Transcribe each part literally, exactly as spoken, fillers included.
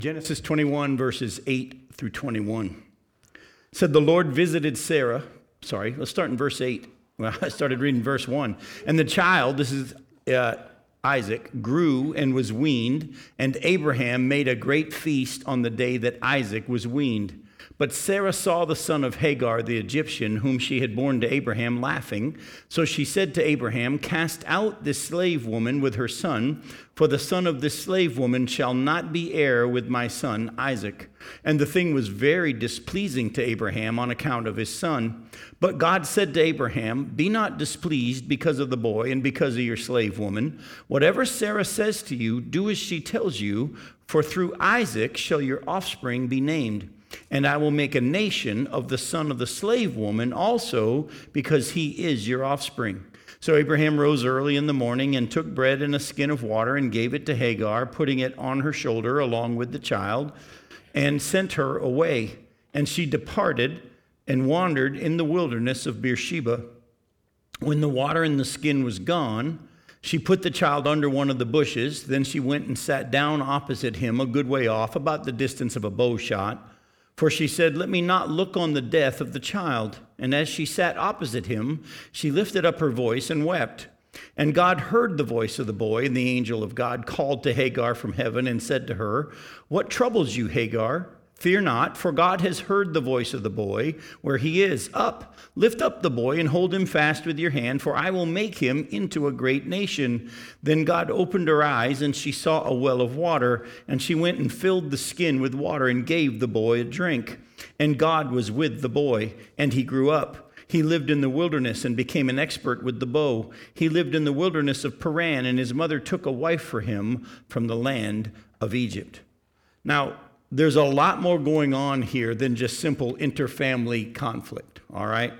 Genesis twenty-one, verses eight through twenty-one. It said, the Lord visited Sarah. Sorry, let's start in verse eight. Well, I started reading verse one. And the child, this is uh, Isaac, grew and was weaned, and Abraham made a great feast on the day that Isaac was weaned. But Sarah saw the son of Hagar, the Egyptian, whom she had borne to Abraham, laughing. So she said to Abraham, cast out this slave woman with her son, for the son of this slave woman shall not be heir with my son Isaac. And the thing was very displeasing to Abraham on account of his son. But God said to Abraham, be not displeased because of the boy and because of your slave woman. Whatever Sarah says to you, do as she tells you, for through Isaac shall your offspring be named. And I will make a nation of the son of the slave woman also, because he is your offspring. So Abraham rose early in the morning and took bread and a skin of water and gave it to Hagar, putting it on her shoulder along with the child, and sent her away. And she departed and wandered in the wilderness of Beersheba. When the water in the skin was gone, she put the child under one of the bushes. Then she went and sat down opposite him a good way off, about the distance of a bow shot. For she said, let me not look on the death of the child. And as she sat opposite him, she lifted up her voice and wept. And God heard the voice of the boy, and the angel of God called to Hagar from heaven and said to her, what troubles you, Hagar? Fear not, for God has heard the voice of the boy where he is. Up, lift up the boy and hold him fast with your hand, for I will make him into a great nation. Then God opened her eyes, and she saw a well of water, and she went and filled the skin with water and gave the boy a drink. And God was with the boy, and he grew up. He lived in the wilderness and became an expert with the bow. He lived in the wilderness of Paran, and his mother took a wife for him from the land of Egypt. Now, there's a lot more going on here than just simple interfamily conflict, all right?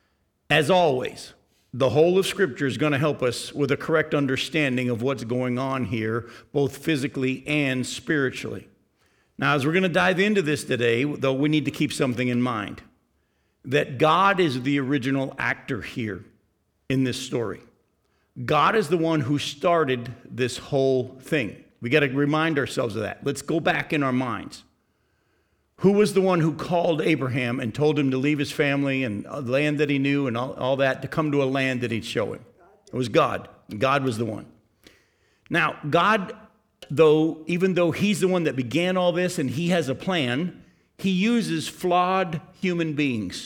As always, the whole of Scripture is going to help us with a correct understanding of what's going on here, both physically and spiritually. Now, as we're going to dive into this today, though, we need to keep something in mind, that God is the original actor here in this story. God is the one who started this whole thing. We got to remind ourselves of that. Let's go back in our minds. Who was the one who called Abraham and told him to leave his family and a land that he knew and all, all that to come to a land that he'd show him? It was God. God was the one. Now, God, though, even though he's the one that began all this and he has a plan, he uses flawed human beings.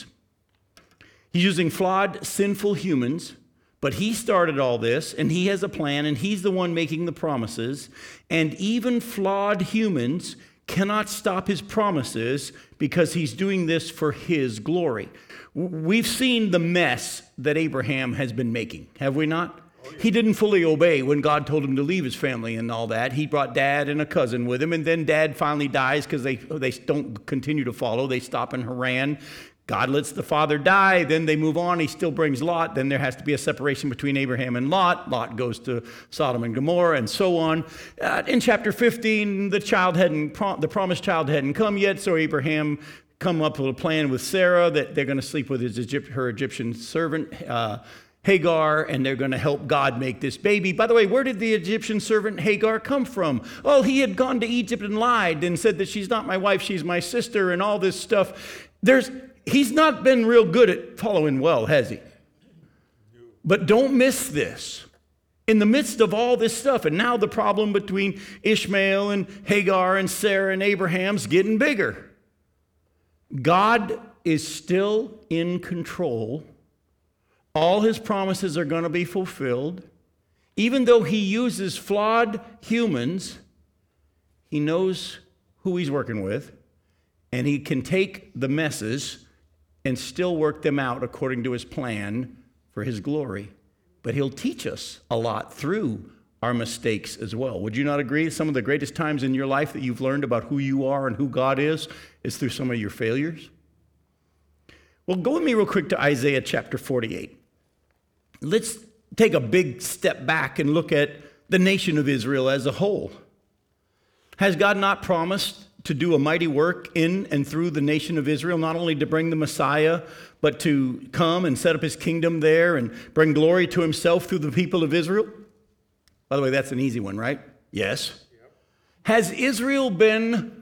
He's using flawed, sinful humans. But he started all this, and he has a plan, and he's the one making the promises. And even flawed humans cannot stop his promises because he's doing this for his glory. We've seen the mess that Abraham has been making, have we not? He didn't fully obey when God told him to leave his family and all that. He brought dad and a cousin with him, and then dad finally dies because they, they don't continue to follow. They stop in Haran. God lets the father die, then they move on. He still brings Lot. Then there has to be a separation between Abraham and Lot. Lot goes to Sodom and Gomorrah, and so on. Uh, in chapter fifteen, the child hadn't, the promised child hadn't come yet, so Abraham come up with a plan with Sarah that they're going to sleep with his Egypt, her Egyptian servant uh, Hagar, and they're going to help God make this baby. By the way, where did the Egyptian servant Hagar come from? Oh, he had gone to Egypt and lied and said that she's not my wife, she's my sister, and all this stuff. There's He's not been real good at following well, has he? But don't miss this. In the midst of all this stuff, and now the problem between Ishmael and Hagar and Sarah and Abraham's getting bigger. God is still in control. All his promises are going to be fulfilled. Even though he uses flawed humans, he knows who he's working with, and he can take the messes and still work them out according to his plan for his glory. But he'll teach us a lot through our mistakes as well. Would you not agree? Some of the greatest times in your life that you've learned about who you are and who God is is through some of your failures. Well, go with me real quick to Isaiah chapter forty-eight. Let's take a big step back and look at the nation of Israel as a whole. Has God not promised to do a mighty work in and through the nation of Israel, not only to bring the Messiah, but to come and set up his kingdom there and bring glory to himself through the people of Israel? By the way, that's an easy one, right? Yes. Yep. Has Israel been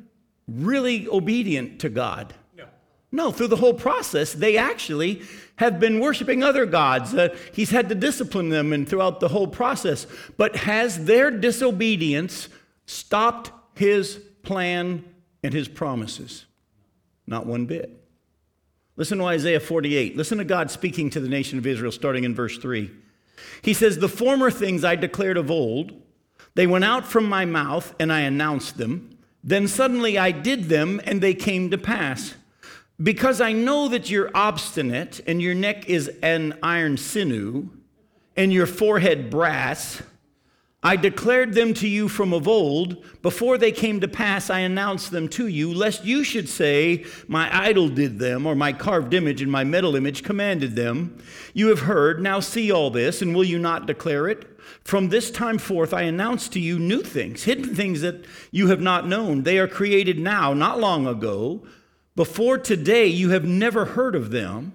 really obedient to God? No. No, through the whole process, they actually have been worshiping other gods. Uh, he's had to discipline them and throughout the whole process. But has their disobedience stopped his plan and his promises? Not one bit. Listen to Isaiah forty-eight. Listen to God speaking to the nation of Israel, starting in verse three. He says, "The former things I declared of old, they went out from my mouth, and I announced them. Then suddenly I did them, and they came to pass. Because I know that you're obstinate, and your neck is an iron sinew, and your forehead brass, I declared them to you from of old. Before they came to pass, I announced them to you, lest you should say, my idol did them, or my carved image and my metal image commanded them. You have heard, now see all this, and will you not declare it? From this time forth, I announce to you new things, hidden things that you have not known. They are created now, not long ago. Before today, you have never heard of them.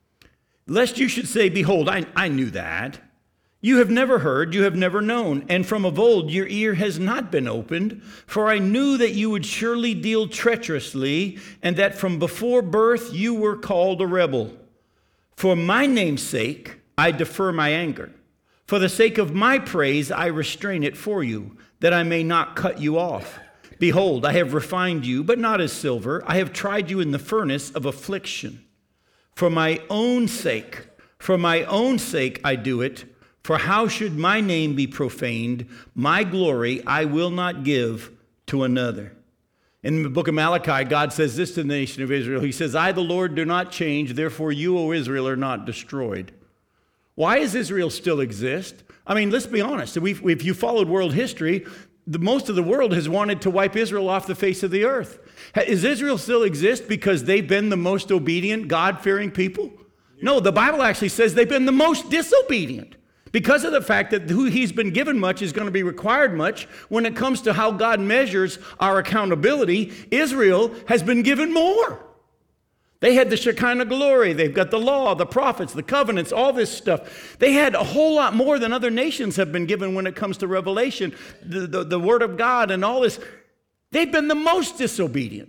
Lest you should say, behold, I, I knew that. You have never heard, you have never known, and from of old your ear has not been opened, for I knew that you would surely deal treacherously, and that from before birth you were called a rebel. For my name's sake I defer my anger. For the sake of my praise I restrain it for you, that I may not cut you off. Behold, I have refined you, but not as silver. I have tried you in the furnace of affliction. For my own sake, for my own sake I do it. For how should my name be profaned? My glory I will not give to another." In the book of Malachi, God says this to the nation of Israel. He says, "I, the Lord, do not change. Therefore you, O Israel, are not destroyed." Why does Israel still exist? I mean, let's be honest. If, if you followed world history, the, most of the world has wanted to wipe Israel off the face of the earth. Does Israel still exist because they've been the most obedient, God-fearing people? No, the Bible actually says they've been the most disobedient. Because of the fact that who he's been given much is going to be required much, when it comes to how God measures our accountability, Israel has been given more. They had the Shekinah glory. They've got the law, the prophets, the covenants, all this stuff. They had a whole lot more than other nations have been given when it comes to revelation, the, the, the word of God and all this. They've been the most disobedient.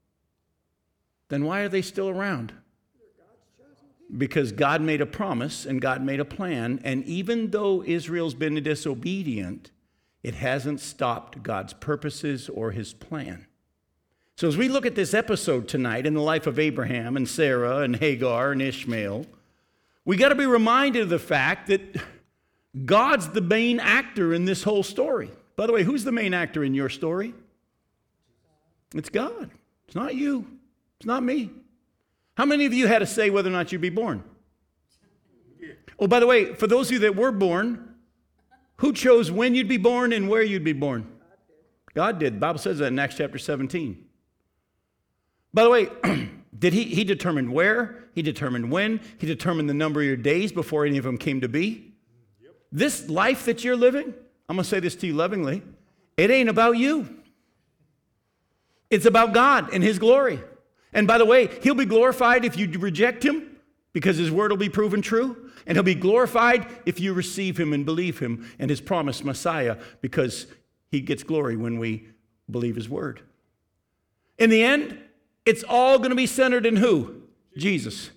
Then why are they still around? Because God made a promise and God made a plan, and even though Israel's been disobedient, it hasn't stopped God's purposes or his plan. So as we look at this episode tonight in the life of Abraham and Sarah and Hagar and Ishmael, we got to be reminded of the fact that God's the main actor in this whole story. By the way, who's the main actor in your story? It's God. It's not you. It's not me. How many of you had to say whether or not you'd be born? Oh, by the way, for those of you that were born, who chose when you'd be born and where you'd be born? God did. The Bible says that in Acts chapter seventeen. By the way, did he, he determined where, he determined when, he determined the number of your days before any of them came to be. Yep. This life that you're living, I'm going to say this to you lovingly, it ain't about you. It's about God and his glory. And by the way, he'll be glorified if you reject him, because his word will be proven true. And he'll be glorified if you receive him and believe him and his promised Messiah, because he gets glory when we believe his word. In the end, it's all going to be centered in who? Jesus.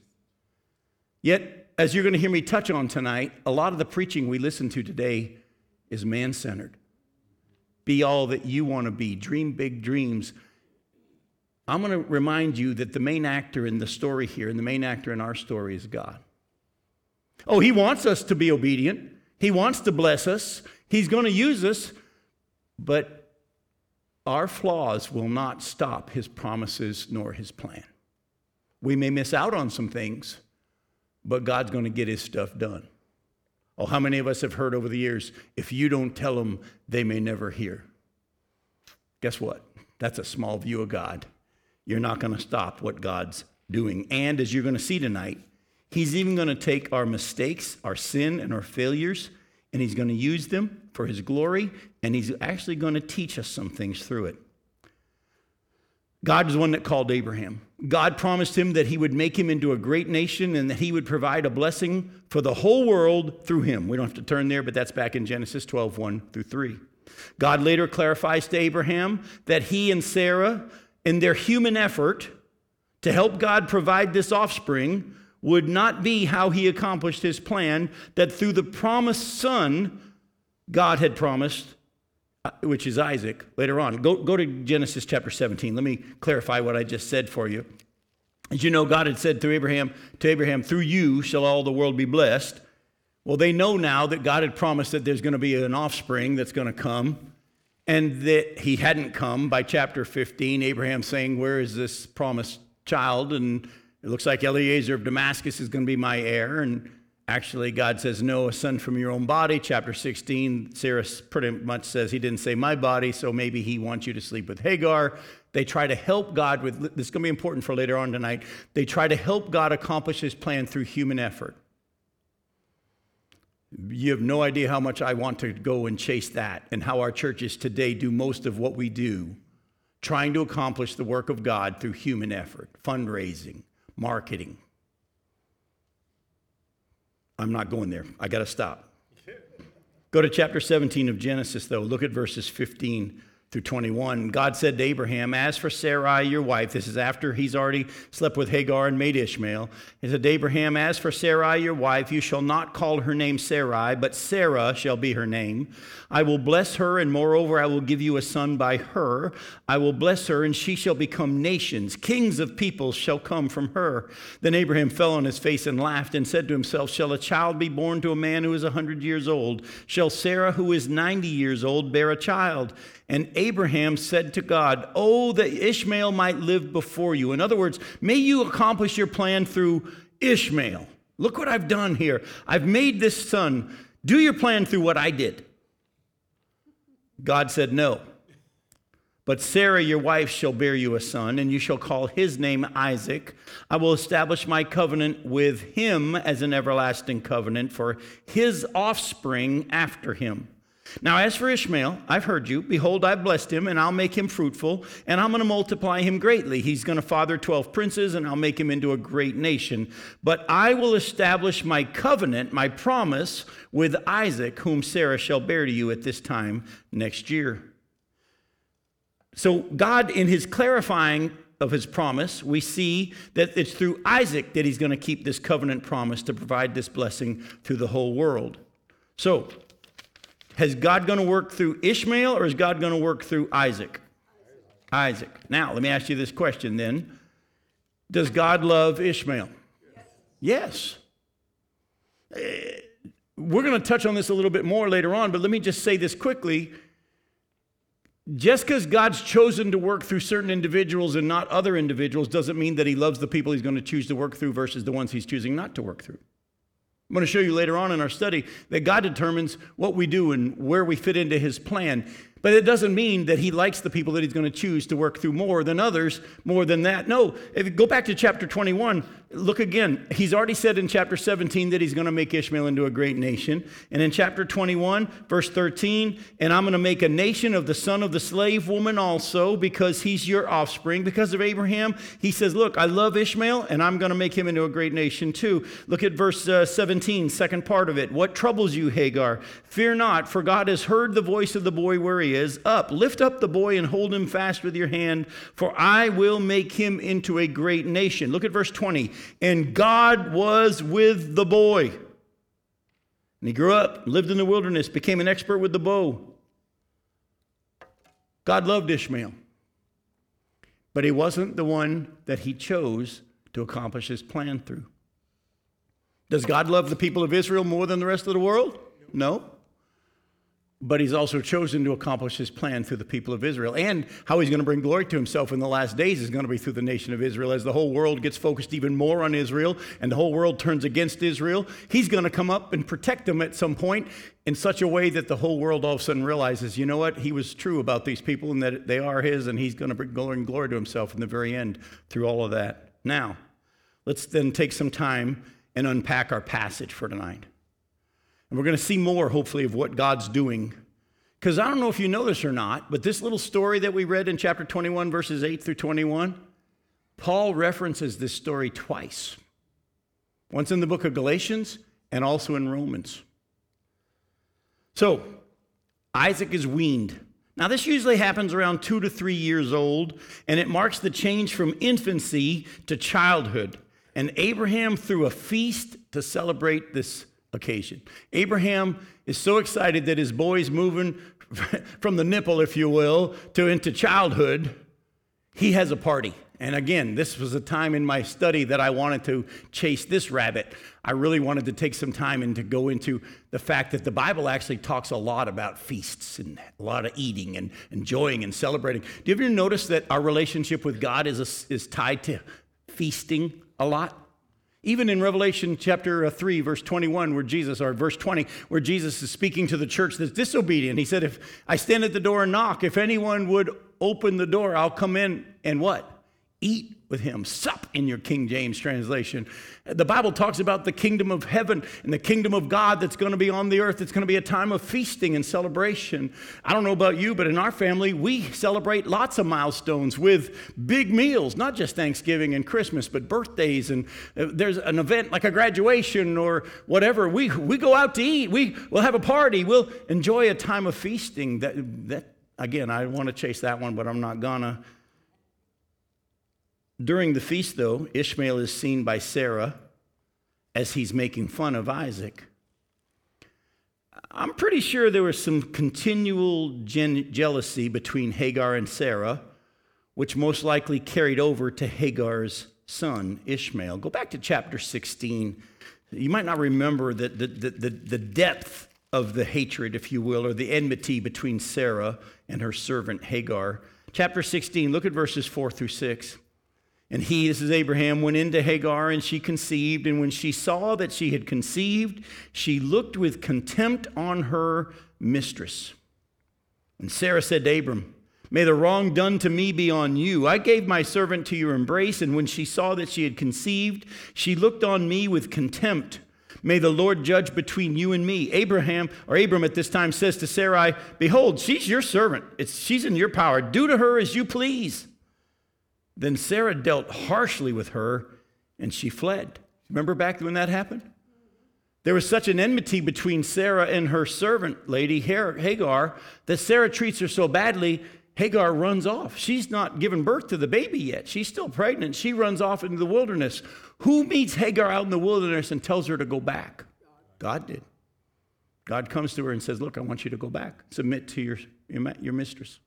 Yet, as you're going to hear me touch on tonight, a lot of the preaching we listen to today is man-centered. Be all that you want to be. Dream big dreams. I'm going to remind you that the main actor in the story here, and the main actor in our story, is God. Oh, he wants us to be obedient. He wants to bless us. He's going to use us. But our flaws will not stop his promises nor his plan. We may miss out on some things, but God's going to get his stuff done. Oh, how many of us have heard over the years, if you don't tell them, they may never hear? Guess what? That's a small view of God. You're not going to stop what God's doing. And as you're going to see tonight, he's even going to take our mistakes, our sin, and our failures, and he's going to use them for his glory, and he's actually going to teach us some things through it. God is the one that called Abraham. God promised him that he would make him into a great nation and that he would provide a blessing for the whole world through him. We don't have to turn there, but that's back in Genesis twelve, one through three. God later clarifies to Abraham that he and Sarah in their human effort to help God provide this offspring would not be how he accomplished his plan, that through the promised son God had promised, which is Isaac, later on. Go, go to Genesis chapter seventeen. Let me clarify what I just said for you. As you know, God had said to Abraham, to Abraham, through you shall all the world be blessed. Well, they know now that God had promised that there's going to be an offspring that's going to come, and that he hadn't come. By chapter fifteen, Abraham saying, where is this promised child? And it looks like Eliezer of Damascus is going to be my heir. And actually, God says, no, a son from your own body. Chapter sixteen, Sarah pretty much says he didn't say my body, so maybe he wants you to sleep with Hagar. They try to help God with, this is going to be important for later on tonight, they try to help God accomplish his plan through human effort. You have no idea how much I want to go and chase that, and how our churches today do most of what we do, trying to accomplish the work of God through human effort, fundraising, marketing. I'm not going there. I got to stop. Go to chapter seventeen of Genesis, though. Look at verses fifteen through twenty-one. God said to Abraham, as for Sarai, your wife, this is after he's already slept with Hagar and made Ishmael. He said to Abraham, as for Sarai, your wife, you shall not call her name Sarai, but Sarah shall be her name. I will bless her, and moreover, I will give you a son by her. I will bless her, and she shall become nations. Kings of peoples shall come from her. Then Abraham fell on his face and laughed and said to himself, shall a child be born to a man who is a hundred years old? Shall Sarah, who is ninety years old, bear a child? And Abraham said to God, oh, that Ishmael might live before you. In other words, may you accomplish your plan through Ishmael. Look what I've done here. I've made this son. Do your plan through what I did. God said, no. But Sarah, your wife, shall bear you a son, and you shall call his name Isaac. I will establish my covenant with him as an everlasting covenant for his offspring after him. Now, as for Ishmael, I've heard you. Behold, I've blessed him, and I'll make him fruitful, and I'm going to multiply him greatly. He's going to father twelve princes, and I'll make him into a great nation. But I will establish my covenant, my promise, with Isaac, whom Sarah shall bear to you at this time next year. So God, in his clarifying of his promise, we see that it's through Isaac that he's going to keep this covenant promise to provide this blessing to the whole world. So, is God going to work through Ishmael, or is God going to work through Isaac? Isaac. Now, let me ask you this question then. Does God love Ishmael? Yes. Yes. We're going to touch on this a little bit more later on, but let me just say this quickly. Just because God's chosen to work through certain individuals and not other individuals doesn't mean that he loves the people he's going to choose to work through versus the ones he's choosing not to work through. I'm going to show you later on in our study that God determines what we do and where we fit into his plan. But it doesn't mean that he likes the people that he's going to choose to work through more than others, more than that. No, if you go back to chapter twenty-one, look again. He's already said in chapter seventeen that he's going to make Ishmael into a great nation. And in chapter twenty-one, verse thirteen, and I'm going to make a nation of the son of the slave woman also, because he's your offspring. Because of Abraham, he says, look, I love Ishmael, and I'm going to make him into a great nation too. Look at verse uh, seventeen, second part of it. What troubles you, Hagar? Fear not, for God has heard the voice of the boy where he is. Up, lift up the boy and hold him fast with your hand, for I will make him into a great nation. Look at verse twenty. And God was with the boy. And he grew up, lived in the wilderness, became an expert with the bow. God loved Ishmael. But he wasn't the one that he chose to accomplish his plan through. Does God love the people of Israel more than the rest of the world? No. But he's also chosen to accomplish his plan through the people of Israel. And how he's going to bring glory to himself in the last days is going to be through the nation of Israel. As the whole world gets focused even more on Israel and the whole world turns against Israel, he's going to come up and protect them at some point in such a way that the whole world all of a sudden realizes, you know what, he was true about these people and that they are his, and he's going to bring glory and glory to himself in the very end through all of that. Now, let's then take some time and unpack our passage for tonight. And we're going to see more, hopefully, of what God's doing. Because I don't know if you know this or not, but this little story that we read in chapter twenty-one, verses eight through twenty-one, Paul references this story twice. Once in the book of Galatians and also in Romans. So, Isaac is weaned. Now, this usually happens around two to three years old, and it marks the change from infancy to childhood. And Abraham threw a feast to celebrate this occasion. Abraham is so excited that his boy's moving from the nipple, if you will, to into childhood. He has a party. And again, this was a time in my study that I wanted to chase this rabbit. I really wanted to take some time and to go into the fact that the Bible actually talks a lot about feasts and a lot of eating and enjoying and celebrating. Do you ever notice that our relationship with God is, a, is tied to feasting a lot? Even in Revelation chapter three, verse twenty-one, where Jesus, or verse twenty, where Jesus is speaking to the church that's disobedient. He said, if I stand at the door and knock, if anyone would open the door, I'll come in and what? Eat with him. Sup in your King James translation. The Bible talks about the kingdom of heaven and the kingdom of God that's going to be on the earth. It's going to be a time of feasting and celebration. I don't know about you, but in our family, we celebrate lots of milestones with big meals, not just Thanksgiving and Christmas, but birthdays. And there's an event like a graduation or whatever. We, we go out to eat. We, we'll have a party. We'll enjoy a time of feasting. That, that again, I want to chase that one, but I'm not gonna. During the feast, though, Ishmael is seen by Sarah as he's making fun of Isaac. I'm pretty sure there was some continual gen- jealousy between Hagar and Sarah, which most likely carried over to Hagar's son, Ishmael. Go back to chapter sixteen. You might not remember the, the, the, the depth of the hatred, if you will, or the enmity between Sarah and her servant Hagar. Chapter sixteen, look at verses four through six. And he, this is Abraham, went into Hagar, and she conceived. And when she saw that she had conceived, she looked with contempt on her mistress. And Sarah said to Abram, may the wrong done to me be on you. I gave my servant to your embrace, and when she saw that she had conceived, she looked on me with contempt. May the Lord judge between you and me. Abraham, or Abram at this time, says to Sarai, behold, she's your servant. It's, she's in your power. Do to her as you please. Then Sarah dealt harshly with her, and she fled. Remember back when that happened? There was such an enmity between Sarah and her servant lady, Hagar, that Sarah treats her so badly, Hagar runs off. She's not given birth to the baby yet. She's still pregnant. She runs off into the wilderness. Who meets Hagar out in the wilderness and tells her to go back? God did. God comes to her and says, look, I want you to go back. Submit to your, your mistress.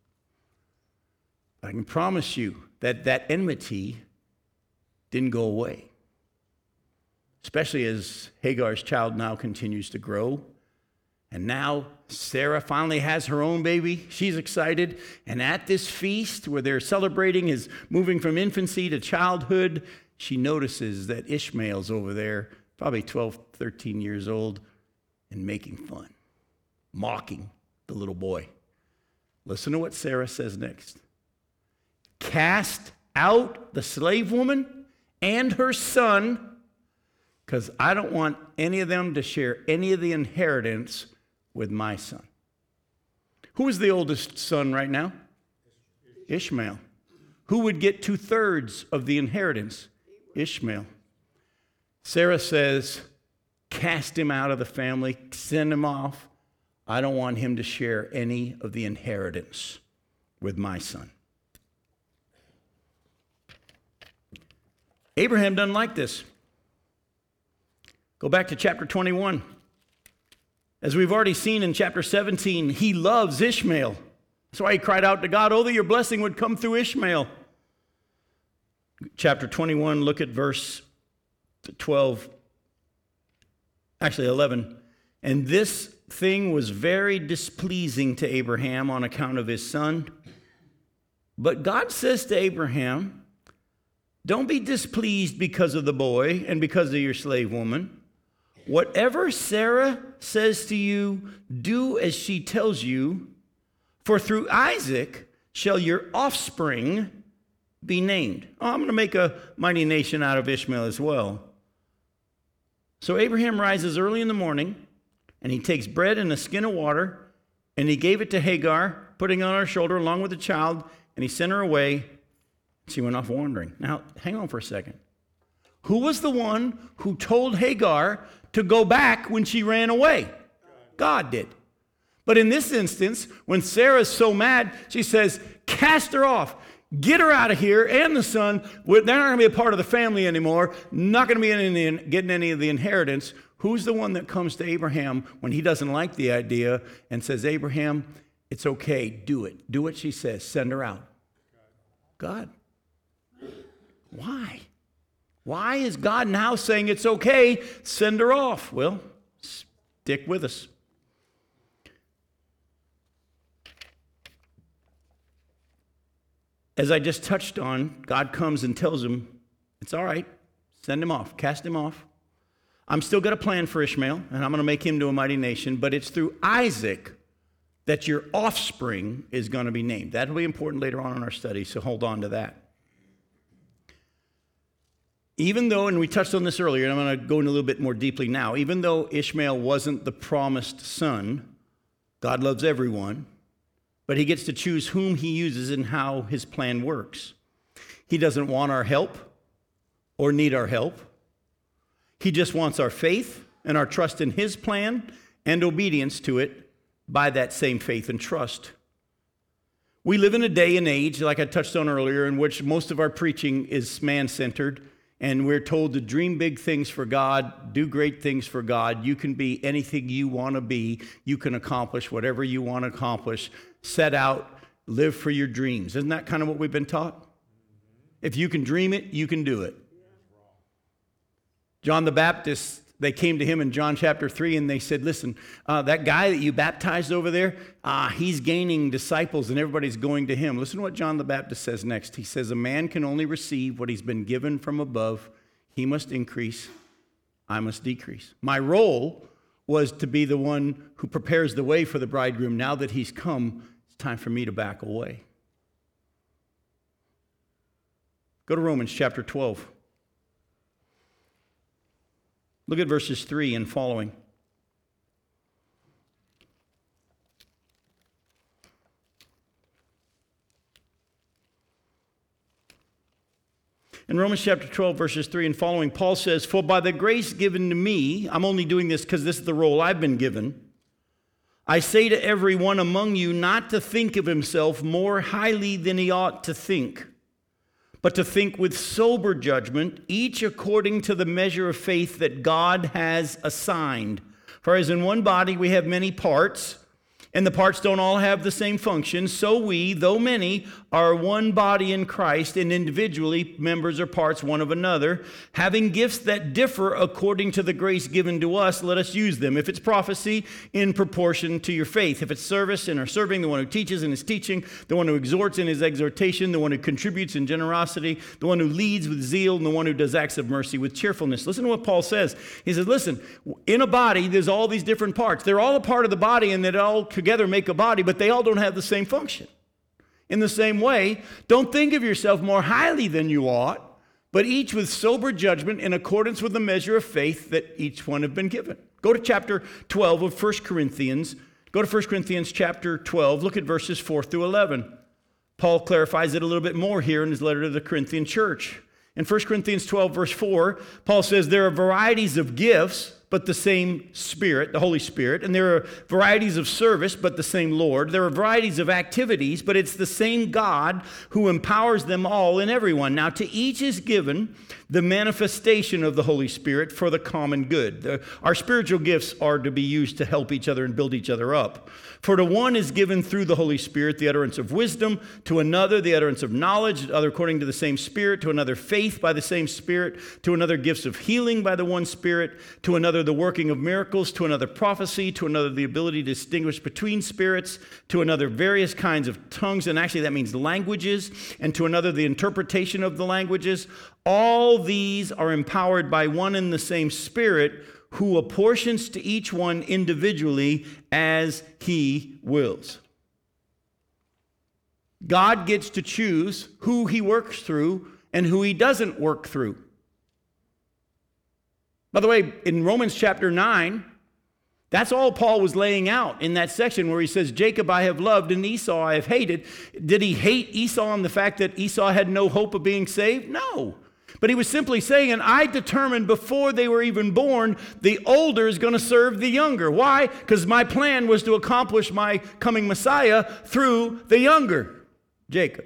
I can promise you that that enmity didn't go away, especially as Hagar's child now continues to grow. And now Sarah finally has her own baby. She's excited. And at this feast where they're celebrating his moving from infancy to childhood, she notices that Ishmael's over there, probably twelve, thirteen years old, and making fun, mocking the little boy. Listen to what Sarah says next. Cast out the slave woman and her son, because I don't want any of them to share any of the inheritance with my son. Who is the oldest son right now? Ishmael. Who would get two-thirds of the inheritance? Ishmael. Sarah says, cast him out of the family, send him off. I don't want him to share any of the inheritance with my son. Abraham doesn't like this. Go back to chapter twenty-one. As we've already seen in chapter seventeen, he loves Ishmael. That's why he cried out to God, oh, that your blessing would come through Ishmael. Chapter twenty-one, look at verse twelve, actually eleven. And this thing was very displeasing to Abraham on account of his son. But God says to Abraham, don't be displeased because of the boy and because of your slave woman. Whatever Sarah says to you, do as she tells you, for through Isaac shall your offspring be named. Oh, I'm going to make a mighty nation out of Ishmael as well. So Abraham rises early in the morning, and he takes bread and a skin of water, and he gave it to Hagar, putting it on her shoulder along with the child, and he sent her away. She went off wandering. Now, hang on for a second. Who was the one who told Hagar to go back when she ran away? God did. But in this instance, when Sarah's so mad, she says, cast her off. Get her out of here and the son. They're not going to be a part of the family anymore. Not going to be any, getting any of the inheritance. Who's the one that comes to Abraham when he doesn't like the idea and says, Abraham, it's okay. Do it. Do what she says. Send her out. God. Why? Why is God now saying it's okay? Send her off. Well, stick with us. As I just touched on, God comes and tells him, it's all right, send him off, cast him off. I'm still got a plan for Ishmael, and I'm going to make him to a mighty nation, but it's through Isaac that your offspring is going to be named. That'll be important later on in our study, so hold on to that. Even though, and we touched on this earlier, and I'm going to go in a little bit more deeply now, even though Ishmael wasn't the promised son, God loves everyone, but he gets to choose whom he uses and how his plan works. He doesn't want our help or need our help. He just wants our faith and our trust in his plan and obedience to it by that same faith and trust. We live in a day and age, like I touched on earlier, in which most of our preaching is man-centered, and we're told to dream big things for God, do great things for God. You can be anything you want to be. You can accomplish whatever you want to accomplish. Set out, live for your dreams. Isn't that kind of what we've been taught? If you can dream it, you can do it. John the Baptist, they came to him in John chapter three and they said, listen, uh, that guy that you baptized over there, uh, he's gaining disciples and everybody's going to him. Listen to what John the Baptist says next. He says, a man can only receive what he's been given from above. He must increase, I must decrease. My role was to be the one who prepares the way for the bridegroom. Now that he's come, it's time for me to back away. Go to Romans chapter twelve. Look at verses three and following. In Romans chapter twelve, verses three and following, Paul says, for by the grace given to me, I'm only doing this because this is the role I've been given, I say to every one among you not to think of himself more highly than he ought to think, but to think with sober judgment, each according to the measure of faith that God has assigned. For as in one body we have many parts, and the parts don't all have the same function, so we, though many, are one body in Christ, and individually members or parts one of another. Having gifts that differ according to the grace given to us, let us use them. If it's prophecy, in proportion to your faith. If it's service, in our serving, the one who teaches in his teaching, the one who exhorts in his exhortation, the one who contributes in generosity, the one who leads with zeal, and the one who does acts of mercy with cheerfulness. Listen to what Paul says. He says, listen, in a body, there's all these different parts. They're all a part of the body, and they all together make a body, but they all don't have the same function. In the same way, don't think of yourself more highly than you ought, but each with sober judgment in accordance with the measure of faith that each one have been given. Go to chapter twelve of First Corinthians. Go to First Corinthians chapter twelve. Look at verses four through eleven. Paul clarifies it a little bit more here in his letter to the Corinthian church. In First Corinthians twelve, verse four, Paul says, there are varieties of gifts, but the same Spirit, the Holy Spirit. And there are varieties of service, but the same Lord. There are varieties of activities, but it's the same God who empowers them all in everyone. Now, to each is given the manifestation of the Holy Spirit for the common good. The, our spiritual gifts are to be used to help each other and build each other up. For to one is given through the Holy Spirit the utterance of wisdom, to another the utterance of knowledge, to other according to the same Spirit, to another faith by the same Spirit, to another gifts of healing by the one Spirit, to another the working of miracles, to another prophecy, to another the ability to distinguish between spirits, to another various kinds of tongues, and actually that means languages, and to another the interpretation of the languages. All these are empowered by one and the same Spirit, who apportions to each one individually as he wills. God gets to choose who he works through and who he doesn't work through. By the way, in Romans chapter nine, that's all Paul was laying out in that section where he says, Jacob I have loved and Esau I have hated. Did he hate Esau on the fact that Esau had no hope of being saved? No. But he was simply saying, and I determined before they were even born, the older is going to serve the younger. Why? Because my plan was to accomplish my coming Messiah through the younger, Jacob.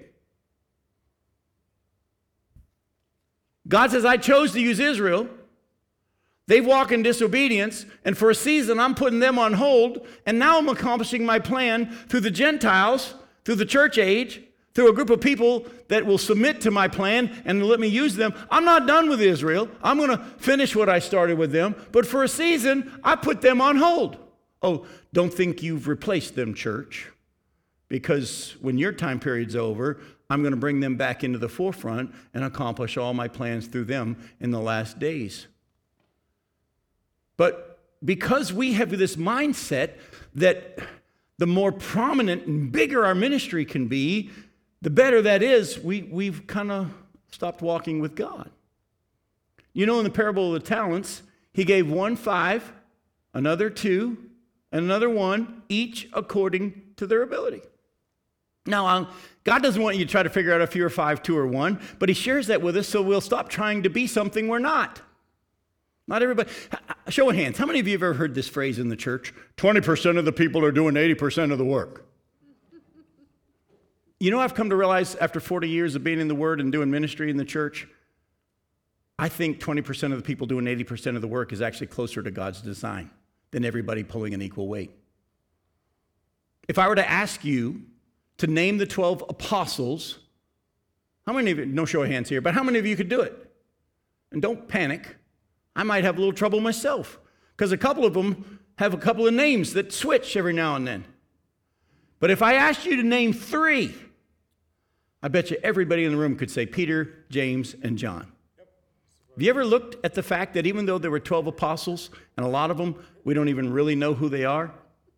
God says, I chose to use Israel. They've walked in disobedience, and for a season I'm putting them on hold, and now I'm accomplishing my plan through the Gentiles, through the church age, through a group of people that will submit to my plan and let me use them. I'm not done with Israel. I'm going to finish what I started with them, but for a season I put them on hold. Oh, don't think you've replaced them, church, because when your time period's over, I'm going to bring them back into the forefront and accomplish all my plans through them in the last days. But because we have this mindset that the more prominent and bigger our ministry can be, the better that is, we, we've kind of stopped walking with God. You know, in the parable of the talents, he gave one five, another two, and another one, each according to their ability. Now, um, God doesn't want you to try to figure out if you're five, two, or one, but he shares that with us so we'll stop trying to be something we're not. Not everybody. Show of hands. How many of you have ever heard this phrase in the church? twenty percent of the people are doing eighty percent of the work. You know, I've come to realize after forty years of being in the Word and doing ministry in the church, I think twenty percent of the people doing eighty percent of the work is actually closer to God's design than everybody pulling an equal weight. If I were to ask you to name the twelve apostles, how many of you, no show of hands here, but how many of you could do it? And don't panic. I might have a little trouble myself because a couple of them have a couple of names that switch every now and then. But if I asked you to name three, I bet you everybody in the room could say Peter, James, and John. Yep. Have you ever looked at the fact that even though there were twelve apostles, and a lot of them, we don't even really know who they are?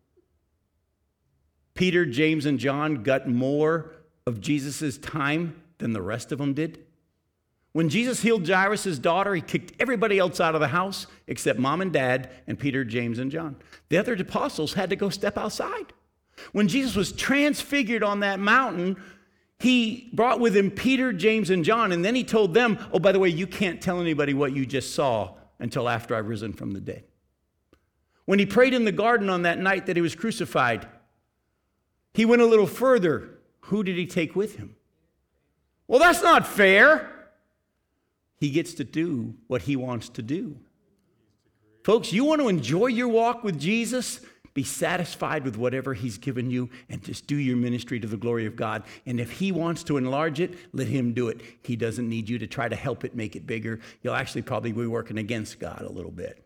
Peter, James, and John got more of Jesus' time than the rest of them did. When Jesus healed Jairus' daughter, he kicked everybody else out of the house except mom and dad and Peter, James, and John. The other apostles had to go step outside. When Jesus was transfigured on that mountain, he brought with him Peter, James, and John, and then he told them, oh, by the way, you can't tell anybody what you just saw until after I've risen from the dead. When he prayed in the garden on that night that he was crucified, he went a little further. Who did he take with him? Well, that's not fair. He gets to do what he wants to do. Folks, you want to enjoy your walk with Jesus? Be satisfied with whatever he's given you and just do your ministry to the glory of God. And if he wants to enlarge it, let him do it. He doesn't need you to try to help it make it bigger. You'll actually probably be working against God a little bit.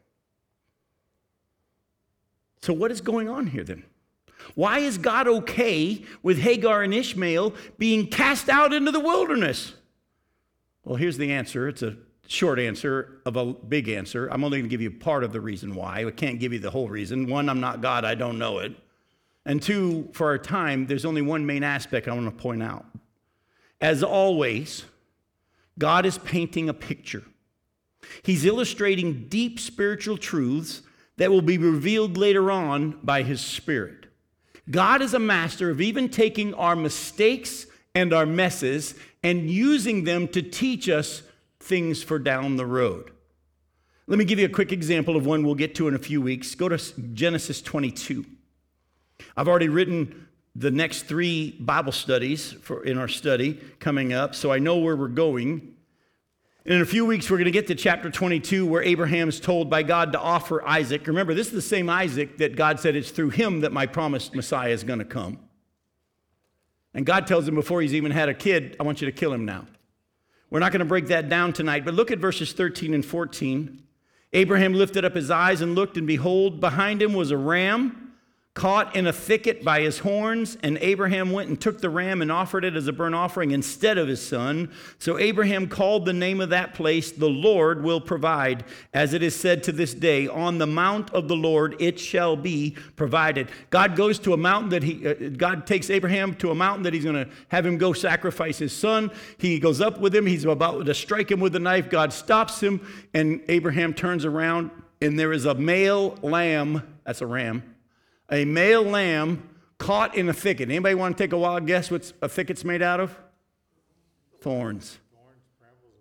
So what is going on here then? Why is God okay with Hagar and Ishmael being cast out into the wilderness? Well, here's the answer. It's a short answer of a big answer. I'm only going to give you part of the reason why. I can't give you the whole reason. One, I'm not God. I don't know it. And two, for our time, there's only one main aspect I want to point out. As always, God is painting a picture. He's illustrating deep spiritual truths that will be revealed later on by his Spirit. God is a master of even taking our mistakes and our messes and using them to teach us things for down the road. Let me give you a quick example of one we'll get to in a few weeks. Go to Genesis twenty-two. I've already written the next three Bible studies for in our study coming up, so I know where we're going. And in a few weeks, we're going to get to chapter twenty-two, where Abraham is told by God to offer Isaac. Remember, this is the same Isaac that God said it's through him that my promised Messiah is going to come. And God tells him before he's even had a kid, I want you to kill him now. We're not going to break that down tonight, but look at verses thirteen and fourteen. Abraham lifted up his eyes and looked, and behold, behind him was a ram caught in a thicket by his horns, and Abraham went and took the ram and offered it as a burnt offering instead of his son. So Abraham called the name of that place, the Lord will provide, as it is said to this day, on the mount of the Lord it shall be provided. God goes to a mountain that he, uh, God takes Abraham to a mountain that he's going to have him go sacrifice his son. He goes up with him. He's about to strike him with a knife. God stops him, and Abraham turns around, and there is a male lamb, that's a ram, a male lamb caught in a thicket. Anybody want to take a wild guess what a thicket's made out of? Thorns.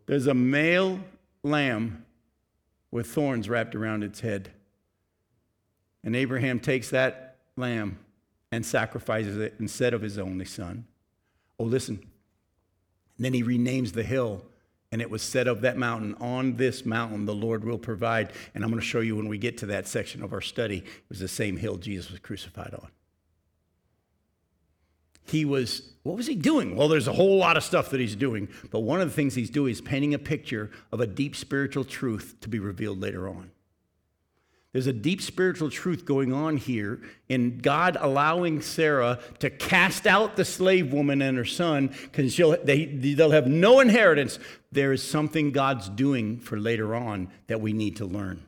there's a male lamb with thorns wrapped around its head. And Abraham takes that lamb and sacrifices it instead of his only son. Oh, listen. And then he renames the hill, and it was said of that mountain, on this mountain the Lord will provide. And I'm going to show you when we get to that section of our study, it was the same hill Jesus was crucified on. He was, what was he doing? Well, there's a whole lot of stuff that he's doing, but one of the things he's doing is painting a picture of a deep spiritual truth to be revealed later on. There's a deep spiritual truth going on here in God allowing Sarah to cast out the slave woman and her son because she'll, they, they'll have no inheritance. There is something God's doing for later on that we need to learn.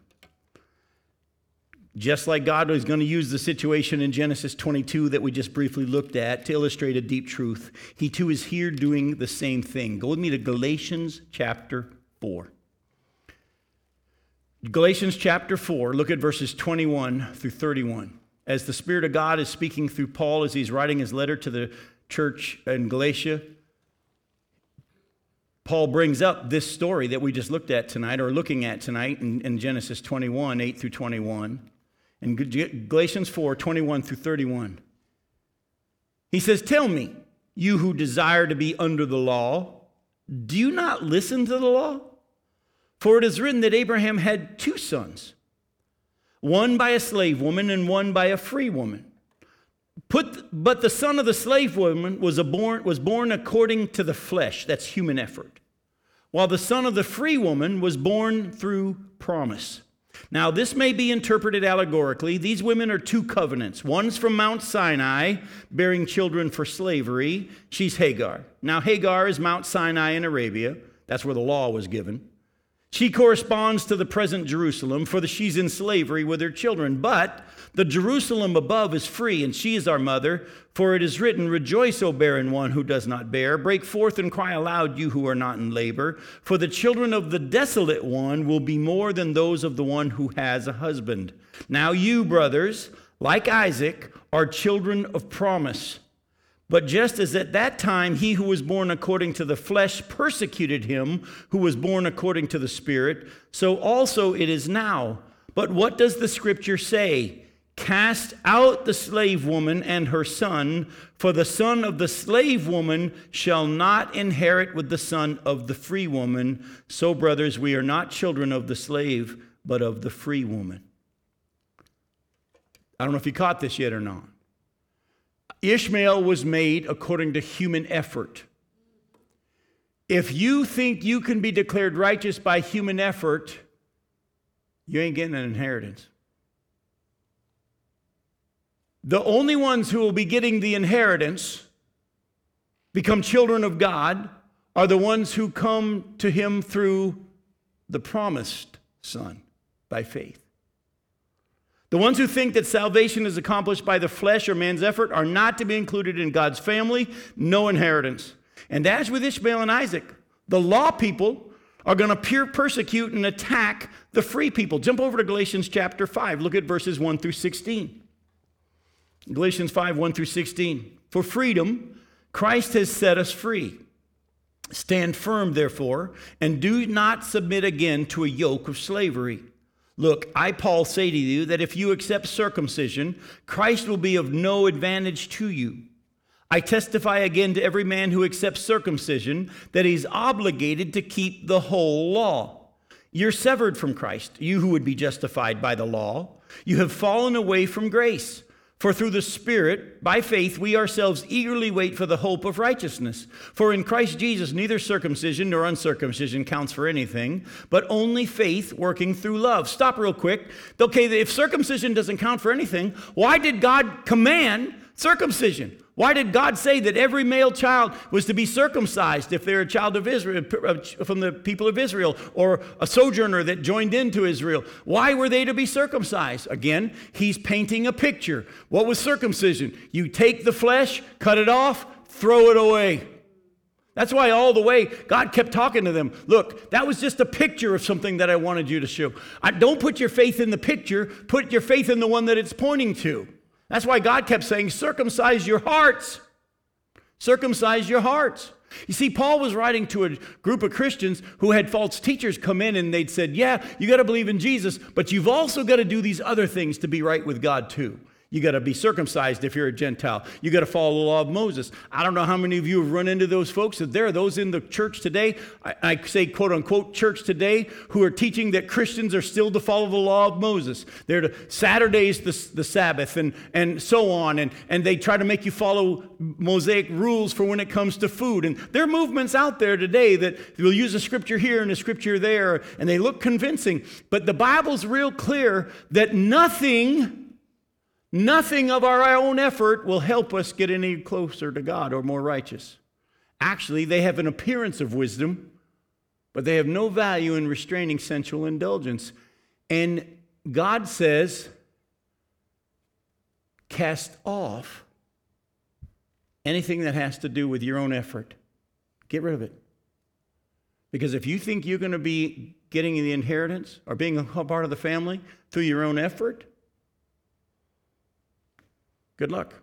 Just like God was going to use the situation in Genesis twenty-two that we just briefly looked at to illustrate a deep truth, he too is here doing the same thing. Go with me to Galatians chapter four. Galatians chapter four, look at verses twenty-one through thirty-one. As the Spirit of God is speaking through Paul as he's writing his letter to the church in Galatia, Paul brings up this story that we just looked at tonight, or looking at tonight in, in Genesis twenty-one, eight through twenty-one. In Galatians four, twenty-one through thirty-one. He says, "Tell me, you who desire to be under the law, do you not listen to the law? For it is written that Abraham had two sons, one by a slave woman and one by a free woman. Put, but the son of the slave woman was, a born, was born according to the flesh," that's human effort, "while the son of the free woman was born through promise. Now, this may be interpreted allegorically. These women are two covenants. One's from Mount Sinai, bearing children for slavery. She's Hagar. Now, Hagar is Mount Sinai in Arabia. That's where the law was given. She corresponds to the present Jerusalem, for the, she's in slavery with her children. But the Jerusalem above is free, and she is our mother. For it is written, 'Rejoice, O barren one who does not bear. Break forth and cry aloud, you who are not in labor. For the children of the desolate one will be more than those of the one who has a husband.' Now you, brothers, like Isaac, are children of promise. But just as at that time he who was born according to the flesh persecuted him who was born according to the Spirit, so also it is now. But what does the Scripture say? 'Cast out the slave woman and her son, for the son of the slave woman shall not inherit with the son of the free woman. So, brothers, we are not children of the slave, but of the free woman.'" I don't know if you caught this yet or not. Ishmael was made according to human effort. If you think you can be declared righteous by human effort, you ain't getting an inheritance. The only ones who will be getting the inheritance, become children of God, are the ones who come to him through the promised Son by faith. The ones who think that salvation is accomplished by the flesh or man's effort are not to be included in God's family, no inheritance. And as with Ishmael and Isaac, the law people are going to peer persecute and attack the free people. Jump over to Galatians chapter five. Look at verses one through sixteen. Galatians five, one through sixteen. "For freedom, Christ has set us free. Stand firm, therefore, and do not submit again to a yoke of slavery. Look, I, Paul, say to you that if you accept circumcision, Christ will be of no advantage to you. I testify again to every man who accepts circumcision that he's obligated to keep the whole law. You're severed from Christ, you who would be justified by the law. You have fallen away from grace. For through the Spirit, by faith, we ourselves eagerly wait for the hope of righteousness. For in Christ Jesus, neither circumcision nor uncircumcision counts for anything, but only faith working through love." Stop real quick. Okay, if circumcision doesn't count for anything, why did God command circumcision? Why did God say that every male child was to be circumcised if they're a child of Israel, from the people of Israel, or a sojourner that joined into Israel? Why were they to be circumcised? Again, he's painting a picture. What was circumcision? You take the flesh, cut it off, throw it away. That's why all the way God kept talking to them. Look, that was just a picture of something that I wanted you to show. I, don't put your faith in the picture, put your faith in the one that it's pointing to. That's why God kept saying, circumcise your hearts. Circumcise your hearts. You see, Paul was writing to a group of Christians who had false teachers come in and they'd said, yeah, you got to believe in Jesus, but you've also got to do these other things to be right with God too. You got to be circumcised if you're a Gentile. You got to follow the law of Moses. I don't know how many of you have run into those folks. That there are those in the church today, I, I say quote unquote church today, who are teaching that Christians are still to follow the law of Moses. They're to Saturdays the, the Sabbath and, and so on. And, and they try to make you follow Mosaic rules for when it comes to food. And there are movements out there today that will use a scripture here and a scripture there, and they look convincing. But the Bible's real clear that nothing... Nothing of our own effort will help us get any closer to God or more righteous. Actually, they have an appearance of wisdom, but they have no value in restraining sensual indulgence. And God says, cast off anything that has to do with your own effort. Get rid of it. Because if you think you're going to be getting the inheritance or being a part of the family through your own effort, good luck.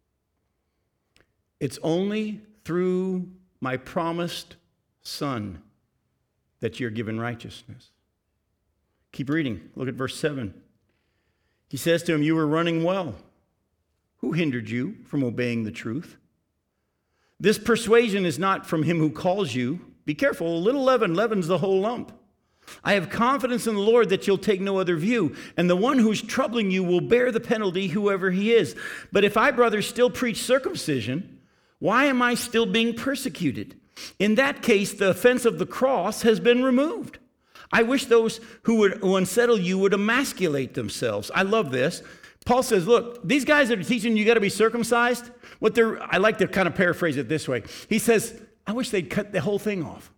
It's only through my promised Son that you're given righteousness. Keep reading. Look at verse seven. He says to him, you were running well. Who hindered you from obeying the truth? This persuasion is not from him who calls you. Be careful, a little leaven leavens the whole lump. I have confidence in the Lord that you'll take no other view, and the one who's troubling you will bear the penalty, whoever he is. But if I, brothers, still preach circumcision, why am I still being persecuted? In that case, the offense of the cross has been removed. I wish those who would who unsettle you would emasculate themselves. I love this. Paul says, look, these guys that are teaching you got to be circumcised, what they're, I like to kind of paraphrase it this way. He says, I wish they'd cut the whole thing off.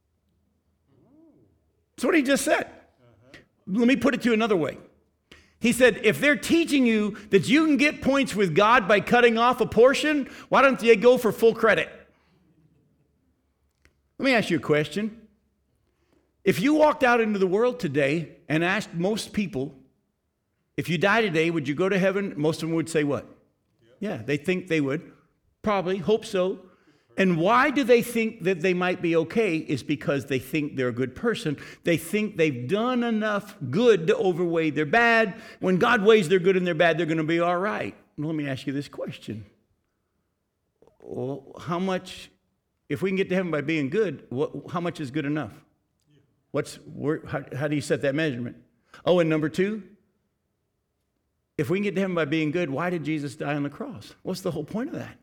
That's what he just said. Uh-huh. Let me put it to you another way. He said, if they're teaching you that you can get points with God by cutting off a portion, why don't you go for full credit? Let me ask you a question. If you walked out into the world today and asked most people, if you die today, would you go to heaven? Most of them would say what? Yeah, yeah they think they would. Probably, hope so. And why do they think that they might be okay is because they think they're a good person. They think they've done enough good to overweigh their bad. When God weighs their good and their bad, they're going to be all right. Well, let me ask you this question. Well, how much, if we can get to heaven by being good, what, how much is good enough? What's where, how, how do you set that measurement? Oh, and number two, if we can get to heaven by being good, why did Jesus die on the cross? What's the whole point of that?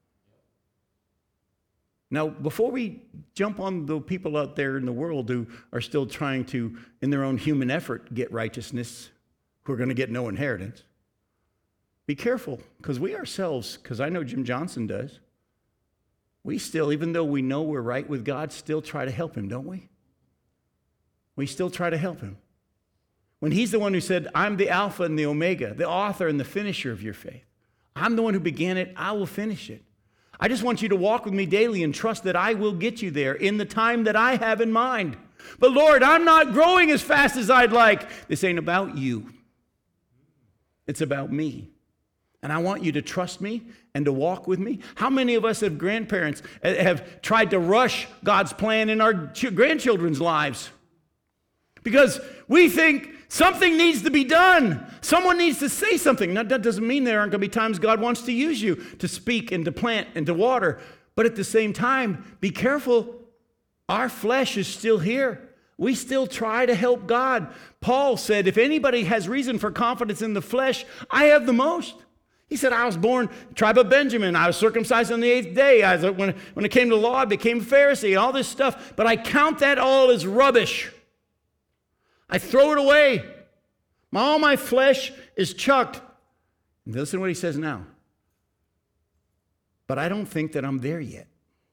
Now, before we jump on the people out there in the world who are still trying to, in their own human effort, get righteousness, who are going to get no inheritance, be careful, because we ourselves, because I know Jim Johnson does, we still, even though we know we're right with God, still try to help him, don't we? We still try to help him. When he's the one who said, I'm the Alpha and the Omega, the author and the finisher of your faith. I'm the one who began it, I will finish it. I just want you to walk with me daily and trust that I will get you there in the time that I have in mind. But Lord, I'm not growing as fast as I'd like. This ain't about you. It's about me. And I want you to trust me and to walk with me. How many of us have grandparents have tried to rush God's plan in our grandchildren's lives? Because we think something needs to be done. Someone needs to say something. Now, that doesn't mean there aren't going to be times God wants to use you to speak and to plant and to water. But at the same time, be careful. Our flesh is still here. We still try to help God. Paul said, if anybody has reason for confidence in the flesh, I have the most. He said, I was born tribe of Benjamin. I was circumcised on the eighth day. I was, when, when it came to law, I became a Pharisee and all this stuff. But I count that all as rubbish. I throw it away. All my flesh is chucked. And listen to what he says now. But I don't think that I'm there yet.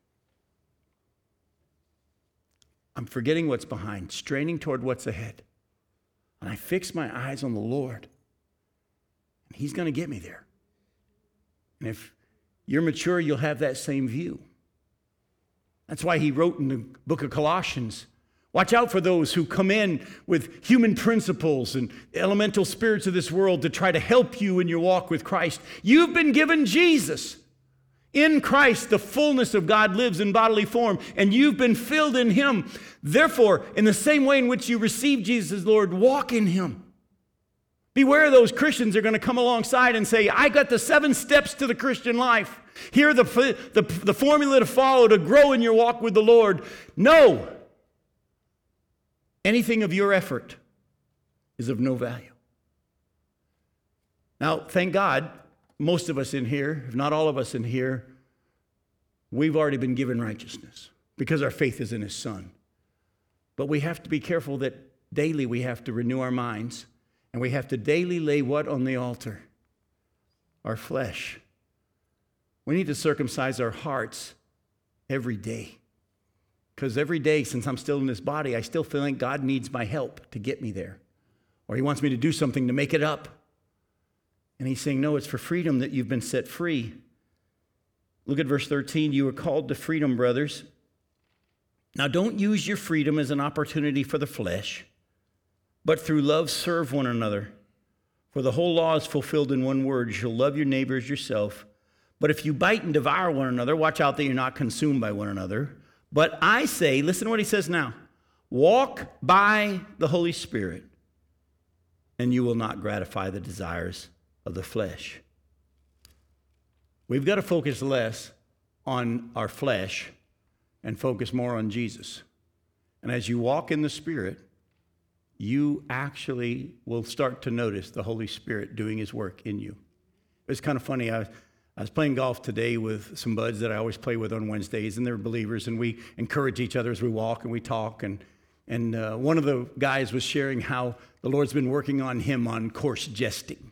I'm forgetting what's behind, straining toward what's ahead. And I fix my eyes on the Lord. And he's going to get me there. And if you're mature, you'll have that same view. That's why he wrote in the book of Colossians, watch out for those who come in with human principles and elemental spirits of this world to try to help you in your walk with Christ. You've been given Jesus. In Christ, the fullness of God lives in bodily form, and you've been filled in him. Therefore, in the same way in which you receive Jesus as Lord, walk in him. Beware of those Christians that are going to come alongside and say, I got the seven steps to the Christian life. Here are the, the, the formula to follow to grow in your walk with the Lord. No. Anything of your effort is of no value. Now, thank God, most of us in here, if not all of us in here, we've already been given righteousness because our faith is in his Son. But we have to be careful that daily we have to renew our minds, and we have to daily lay what on the altar? Our flesh. We need to circumcise our hearts every day. Because every day, since I'm still in this body, I still feel like God needs my help to get me there. Or he wants me to do something to make it up. And he's saying, no, it's for freedom that you've been set free. Look at verse thirteen. You were called to freedom, brothers. Now don't use your freedom as an opportunity for the flesh, but through love serve one another. For the whole law is fulfilled in one word. You shall love your neighbor as yourself. But if you bite and devour one another, watch out that you're not consumed by one another. But I say, listen to what he says now, walk by the Holy Spirit, and you will not gratify the desires of the flesh. We've got to focus less on our flesh and focus more on Jesus. And as you walk in the Spirit, you actually will start to notice the Holy Spirit doing his work in you. It's kind of funny. I was, I was playing golf today with some buds that I always play with on Wednesdays, and they're believers, and we encourage each other as we walk and we talk. And, and uh, one of the guys was sharing how the Lord's been working on him on coarse jesting.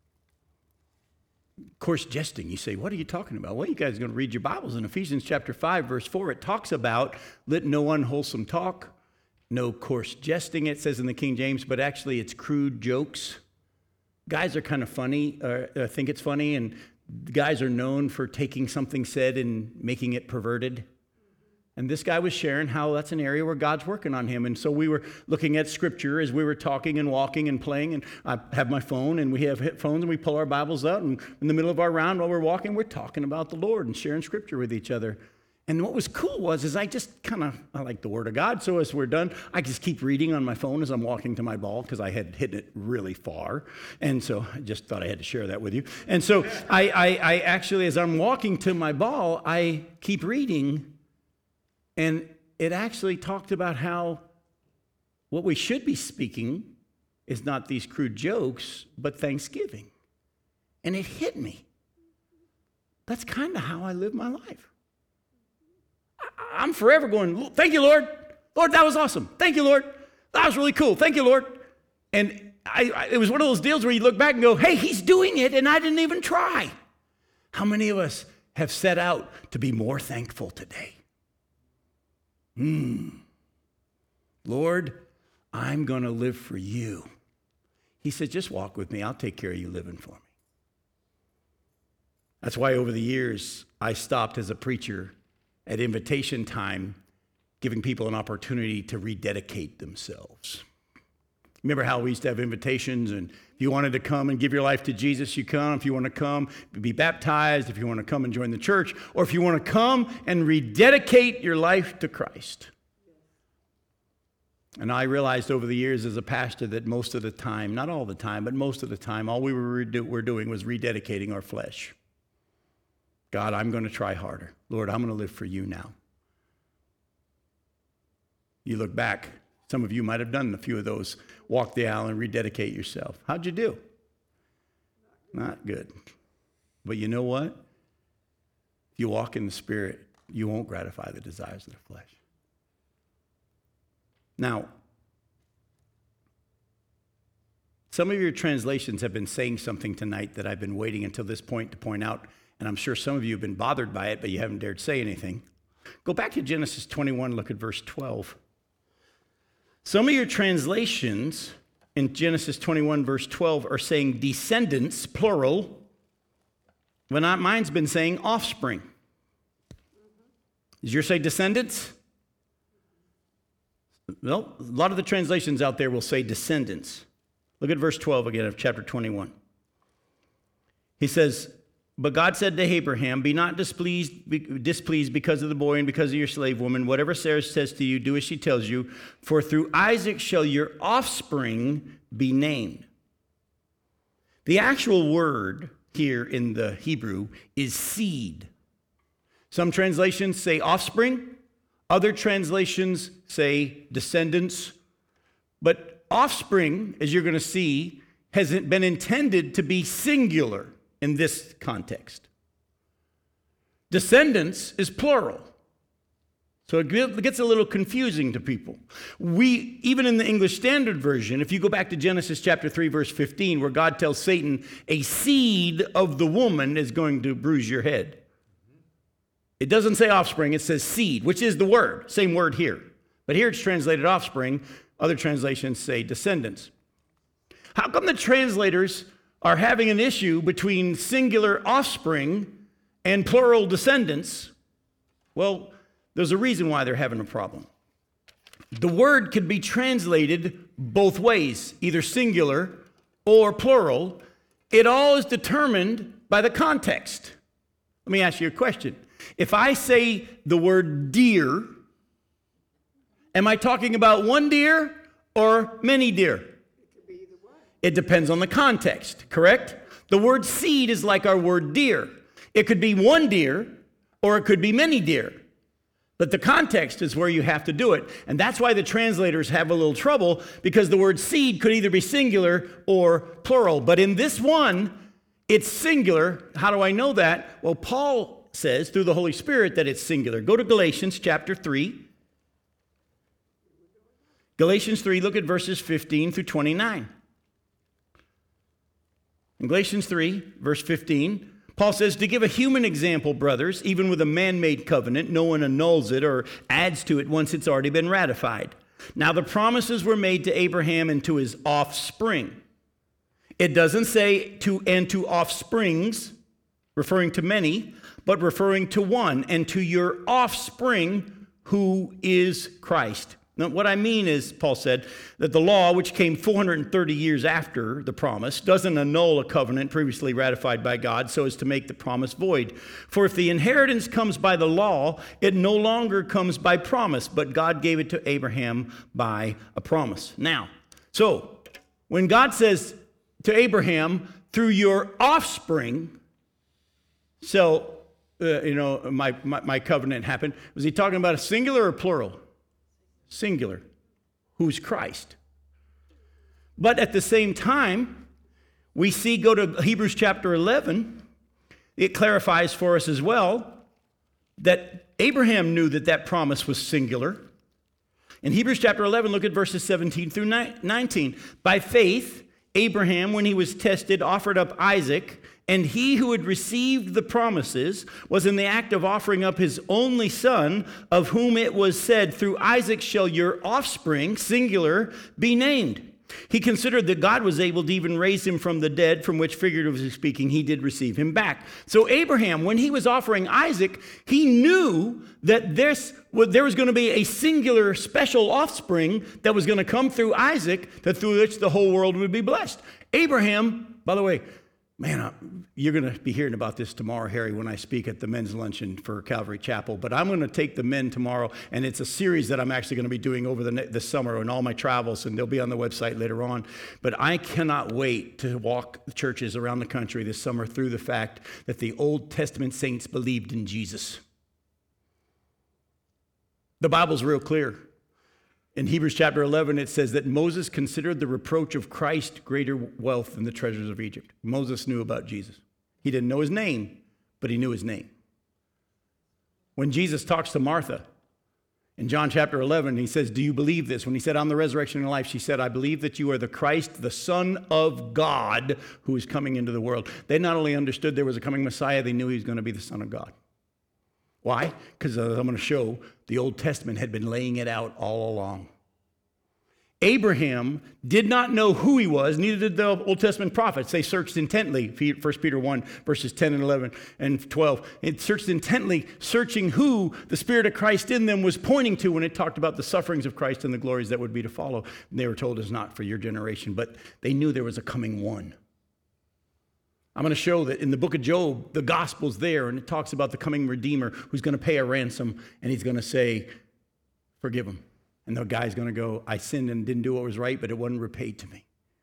Coarse jesting. You say, what are you talking about? Well, you guys are going to read your Bibles. In Ephesians chapter five, verse four, it talks about let no unwholesome talk, no coarse jesting, it says in the King James, but actually it's crude jokes. Guys are kind of funny, or uh, think it's funny, and guys are known for taking something said and making it perverted. And this guy was sharing how that's an area where God's working on him. And so we were looking at Scripture as we were talking and walking and playing. And I have my phone, and we have phones, and we pull our Bibles out. And in the middle of our round while we're walking, we're talking about the Lord and sharing Scripture with each other. And what was cool was is I just kind of, I like the Word of God. So as we're done, I just keep reading on my phone as I'm walking to my ball because I had hit it really far. And so I just thought I had to share that with you. And so I, I, I actually, as I'm walking to my ball, I keep reading. And it actually talked about how what we should be speaking is not these crude jokes, but thanksgiving. And it hit me. That's kind of how I live my life. I, I'm forever going, thank you, Lord. Lord, that was awesome. Thank you, Lord. That was really cool. Thank you, Lord. And I, I, it was one of those deals where you look back and go, hey, he's doing it, and I didn't even try. How many of us have set out to be more thankful today? Hmm. Lord, I'm going to live for you. He said, just walk with me. I'll take care of you living for me. That's why over the years, I stopped as a preacher at invitation time, giving people an opportunity to rededicate themselves. Remember how we used to have invitations, and if you wanted to come and give your life to Jesus, you come. If you want to come, be baptized. If you want to come and join the church, or if you want to come and rededicate your life to Christ. And I realized over the years as a pastor that most of the time, not all the time, but most of the time, all we were, were doing was rededicating our flesh. God, I'm going to try harder. Lord, I'm going to live for you now. You look back, some of you might have done a few of those. Walk the aisle and rededicate yourself. How'd you do? Not good. But you know what? If you walk in the Spirit, you won't gratify the desires of the flesh. Now, some of your translations have been saying something tonight that I've been waiting until this point to point out, and I'm sure some of you have been bothered by it, but you haven't dared say anything. Go back to Genesis twenty-one, look at verse twelve. Some of your translations in Genesis twenty-one, verse twelve, are saying descendants, plural, but not mine's been saying offspring. Does yours say descendants? Well, a lot of the translations out there will say descendants. Look at verse twelve again of chapter twenty-one. He says, but God said to Abraham, be not displeased, be, displeased because of the boy and because of your slave woman. Whatever Sarah says to you, do as she tells you. For through Isaac shall your offspring be named. The actual word here in the Hebrew is seed. Some translations say offspring. Other translations say descendants. But offspring, as you're going to see, has been intended to be singular in this context. Descendants is plural. So it gets a little confusing to people. We, even in the English Standard Version, if you go back to Genesis chapter three, verse fifteen, where God tells Satan, a seed of the woman is going to bruise your head. It doesn't say offspring, it says seed, which is the word, same word here. But here it's translated offspring. Other translations say descendants. How come the translators are having an issue between singular offspring and plural descendants? Well, there's a reason why they're having a problem. The word could be translated both ways, either singular or plural. It all is determined by the context. Let me ask you a question. If I say the word deer, am I talking about one deer or many deer? It depends on the context, correct? The word seed is like our word deer. It could be one deer or it could be many deer. But the context is where you have to do it. And that's why the translators have a little trouble, because the word seed could either be singular or plural. But in this one, it's singular. How do I know that? Well, Paul says through the Holy Spirit that it's singular. Go to Galatians chapter three. Galatians three, look at verses fifteen through twenty-nine. In Galatians three, verse fifteen, Paul says, to give a human example, brothers, even with a man-made covenant, no one annuls it or adds to it once it's already been ratified. Now the promises were made to Abraham and to his offspring. It doesn't say to and to offsprings, referring to many, but referring to one, and to your offspring, who is Christ. Now, what I mean is, Paul said, that the law, which came four hundred thirty years after the promise, doesn't annul a covenant previously ratified by God so as to make the promise void. For if the inheritance comes by the law, it no longer comes by promise, but God gave it to Abraham by a promise. Now, so when God says to Abraham, through your offspring, so, uh, you know, my, my, my covenant happened, was he talking about a singular or plural? Singular, who's Christ. But at the same time, we see, go to Hebrews chapter eleven, it clarifies for us as well that Abraham knew that that promise was singular. In Hebrews chapter eleven, look at verses seventeen through nineteen. By faith, Abraham, when he was tested, offered up Isaac, and he who had received the promises was in the act of offering up his only son, of whom it was said, through Isaac shall your offspring, singular, be named. He considered that God was able to even raise him from the dead, from which, figuratively speaking, he did receive him back. So Abraham, when he was offering Isaac, he knew that this, there was going to be a singular, special offspring that was going to come through Isaac, that through which the whole world would be blessed. Abraham, by the way, man, you're going to be hearing about this tomorrow, Harry, when I speak at the men's luncheon for Calvary Chapel. But I'm going to take the men tomorrow, and it's a series that I'm actually going to be doing over the this summer in all my travels, and they'll be on the website later on. But I cannot wait to walk the churches around the country this summer through the fact that the Old Testament saints believed in Jesus. The Bible's real clear. In Hebrews chapter eleven, it says that Moses considered the reproach of Christ greater wealth than the treasures of Egypt. Moses knew about Jesus. He didn't know his name, but he knew his name. When Jesus talks to Martha in John chapter eleven, he says, do you believe this? When he said, I'm the resurrection and life, she said, I believe that you are the Christ, the Son of God, who is coming into the world. They not only understood there was a coming Messiah, they knew he was going to be the Son of God. Why? Because as I'm going to show, the Old Testament had been laying it out all along. Abraham did not know who he was, neither did the Old Testament prophets. They searched intently, First Peter one, verses ten and eleven and twelve. It searched intently, searching who the Spirit of Christ in them was pointing to when it talked about the sufferings of Christ and the glories that would be to follow. And they were told it's not for your generation, but they knew there was a coming one. I'm going to show that in the book of Job, the gospel's there, and it talks about the coming Redeemer who's going to pay a ransom, and he's going to say, forgive him. And the guy's going to go, I sinned and didn't do what was right, but it wasn't repaid to me.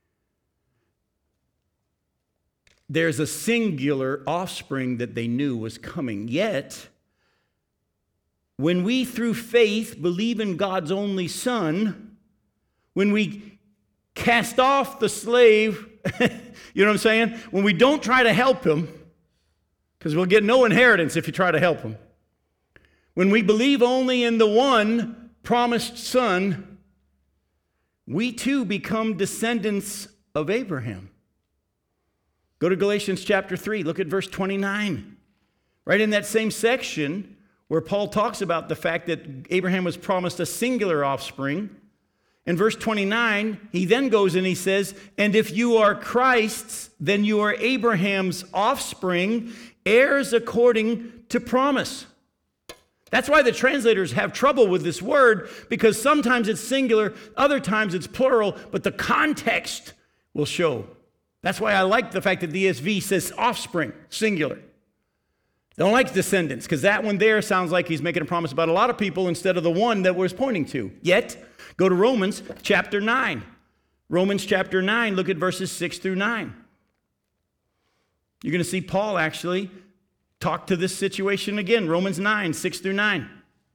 There's a singular offspring that they knew was coming. Yet, when we through faith believe in God's only Son, when we cast off the slave, you know what I'm saying? When we don't try to help him, because we'll get no inheritance if you try to help him. When we believe only in the one promised Son, we too become descendants of Abraham. Go to Galatians chapter three, look at verse twenty-nine. Right in that same section where Paul talks about the fact that Abraham was promised a singular offspring. In verse twenty-nine, he then goes and he says, and if you are Christ's, then you are Abraham's offspring, heirs according to promise. That's why the translators have trouble with this word, because sometimes it's singular, other times it's plural, but the context will show. That's why I like the fact that the E S V says offspring, singular. Don't like descendants, because that one there sounds like he's making a promise about a lot of people instead of the one that we're pointing to. Yet, go to Romans chapter nine. Romans chapter nine, look at verses six through nine. You're going to see Paul actually talk to this situation again. Romans nine, six through nine.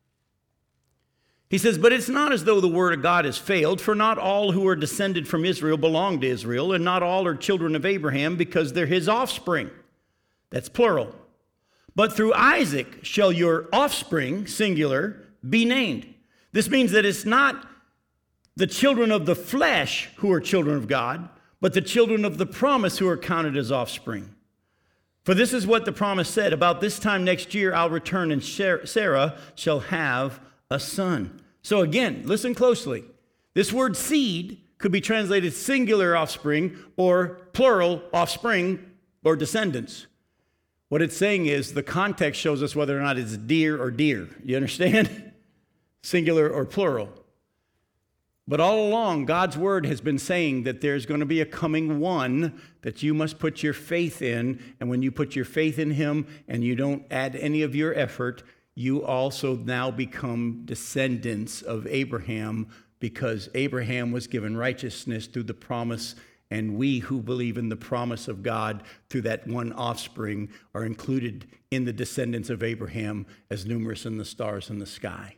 He says, but it's not as though the word of God has failed, for not all who are descended from Israel belong to Israel, and not all are children of Abraham, because they're his offspring. That's plural. But through Isaac shall your offspring, singular, be named. This means that it's not the children of the flesh who are children of God, but the children of the promise who are counted as offspring. For this is what the promise said, about this time next year I'll return, and Sarah shall have a son. So again, listen closely. This word seed could be translated singular offspring or plural offspring or descendants. What it's saying is the context shows us whether or not it's deer or deer. You understand? Singular or plural. But all along, God's word has been saying that there's going to be a coming one that you must put your faith in. And when you put your faith in him and you don't add any of your effort, you also now become descendants of Abraham, because Abraham was given righteousness through the promise, and we who believe in the promise of God through that one offspring are included in the descendants of Abraham, as numerous in the stars in the sky.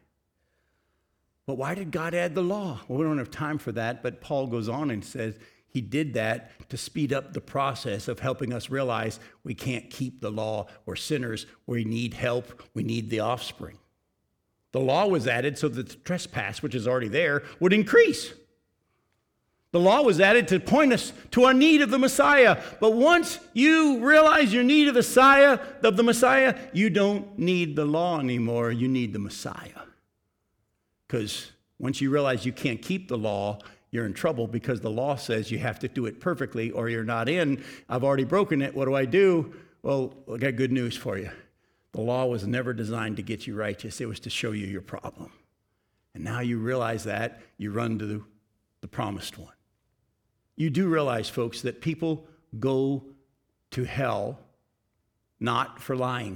But why did God add the law? Well, we don't have time for that, but Paul goes on and says he did that to speed up the process of helping us realize we can't keep the law. We're sinners. We need help. We need the offspring. The law was added so that the trespass, which is already there, would increase. The law was added to point us to our need of the Messiah. But once you realize your need of the Messiah, of the Messiah, you don't need the law anymore. You need the Messiah. Because once you realize you can't keep the law, you're in trouble, because the law says you have to do it perfectly or you're not in. I've already broken it. What do I do? Well, I got good news for you. The law was never designed to get you righteous. It was to show you your problem. And now you realize that, you run to the, the promised one. You do realize, folks, that people go to hell not for lying.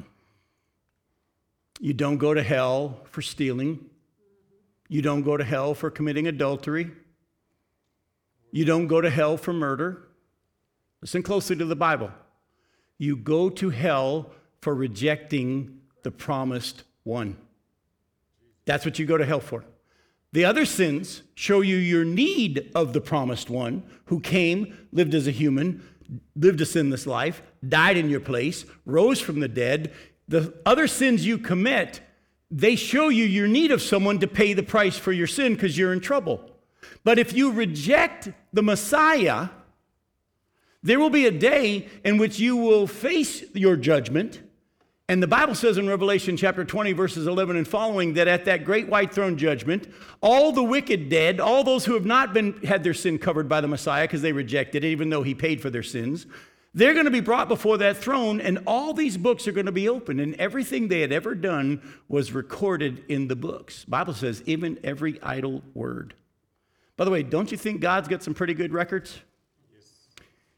You don't go to hell for stealing. You don't go to hell for committing adultery. You don't go to hell for murder. Listen closely to the Bible. You go to hell for rejecting the promised one. That's what you go to hell for. The other sins show you your need of the promised one who came, lived as a human, lived a sinless life, died in your place, rose from the dead. The other sins you commit, they show you your need of someone to pay the price for your sin because you're in trouble. But if you reject the Messiah, there will be a day in which you will face your judgment. And the Bible says in Revelation chapter twenty, verses eleven and following, that at that great white throne judgment, all the wicked dead, all those who have not been had their sin covered by the Messiah because they rejected it, even though he paid for their sins, they're going to be brought before that throne, and all these books are going to be opened, and everything they had ever done was recorded in the books. The Bible says even every idle word. By the way, don't you think God's got some pretty good records? Yes.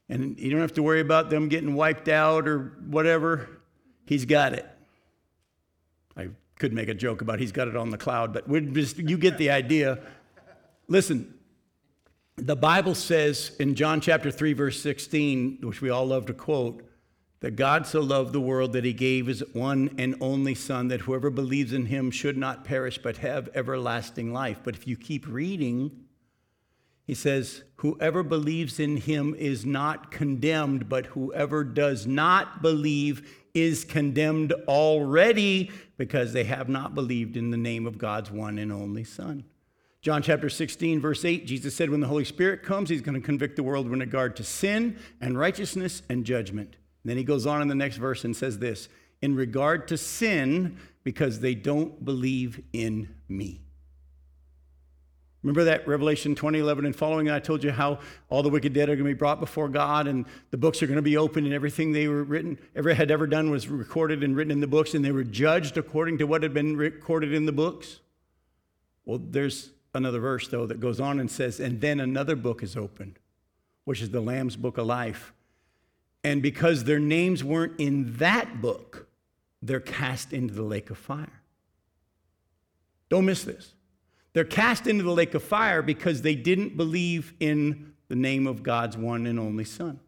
And you don't have to worry about them getting wiped out or whatever. He's got it. I could make a joke about he's got it on the cloud, but we're just, you get the idea. Listen, the Bible says in John chapter three, verse sixteen, which we all love to quote, that God so loved the world that he gave his one and only Son, that whoever believes in him should not perish but have everlasting life. But if you keep reading, he says, whoever believes in him is not condemned, but whoever does not believe is condemned already because they have not believed in the name of God's one and only Son. John chapter sixteen, verse eight, Jesus said when the Holy Spirit comes, he's going to convict the world in regard to sin and righteousness and judgment. And then he goes on in the next verse and says this, in regard to sin, because they don't believe in me. Remember that Revelation twenty, eleven and following, I told you how all the wicked dead are going to be brought before God and the books are going to be opened and everything they were written, ever had ever done was recorded and written in the books, and they were judged according to what had been recorded in the books. Well, there's another verse, though, that goes on and says, and then another book is opened, which is the Lamb's Book of Life. And because their names weren't in that book, they're cast into the lake of fire. Don't miss this. They're cast into the lake of fire because they didn't believe in the name of God's one and only Son.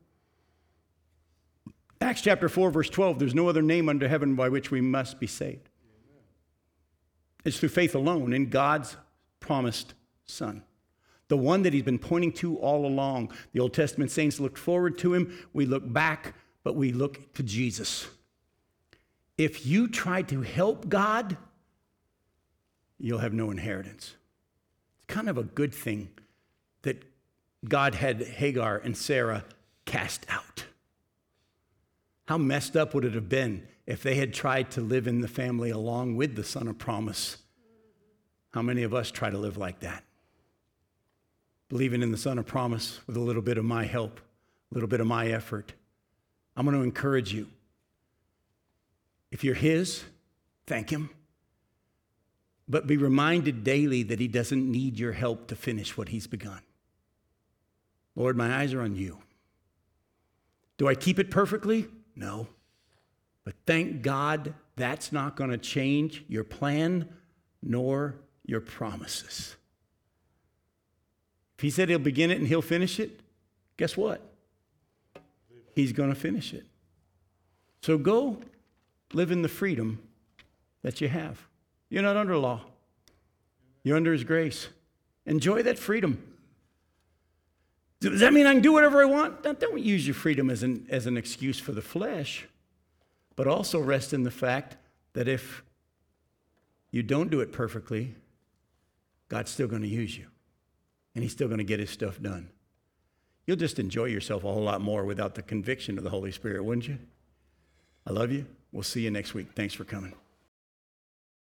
Acts chapter four, verse twelve, there's no other name under heaven by which we must be saved. It's through faith alone in God's promised Son, the one that he's been pointing to all along. The Old Testament saints looked forward to him. We look back, but we look to Jesus. If you try to help God, you'll have no inheritance. It's kind of a good thing that God had Hagar and Sarah cast out. How messed up would it have been if they had tried to live in the family along with the Son of Promise? How many of us try to live like that? Believing in the Son of Promise with a little bit of my help, a little bit of my effort. I'm going to encourage you. If you're his, thank him. But be reminded daily that he doesn't need your help to finish what he's begun. Lord, my eyes are on you. Do I keep it perfectly? No. But thank God that's not going to change your plan nor your promises. If he said he'll begin it and he'll finish it, guess what? He's going to finish it. So go live in the freedom that you have. You're not under law. You're under his grace. Enjoy that freedom. Does that mean I can do whatever I want? Don't, don't use your freedom as an, as an excuse for the flesh, but also rest in the fact that if you don't do it perfectly, God's still going to use you, and he's still going to get his stuff done. You'll just enjoy yourself a whole lot more without the conviction of the Holy Spirit, wouldn't you? I love you. We'll see you next week. Thanks for coming.